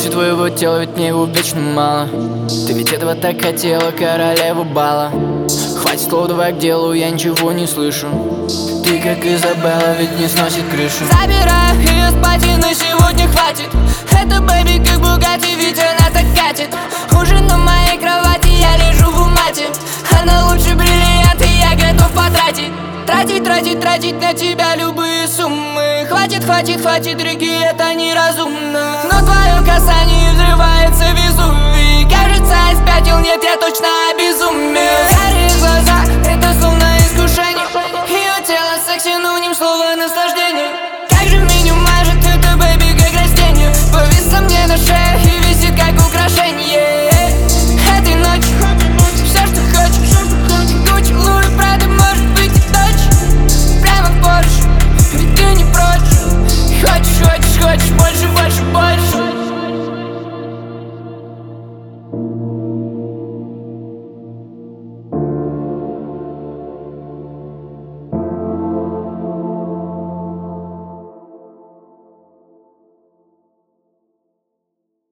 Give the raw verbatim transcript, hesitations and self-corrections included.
Лучше твоего тела, ведь мне его вечно мало. Ты ведь этого так хотела, королеву бала. Хватит слов, давай к делу, я ничего не слышу. Ты как Изабелла, ведь не сносит крышу. Забираю ее спать, и на сегодня хватит. Это бэби как Бугатти, ведь она так катит. Уже на моей кровати я лежу в умате. Она лучше бриллианты, я готов потратить. Тратить, тратить, тратить на тебя любые суммы. Хватит, хватит, хватит, реки, это неразумно. Но твое касание взрывается Везувий. Кажется, я спятил, нет, я точно обезумел.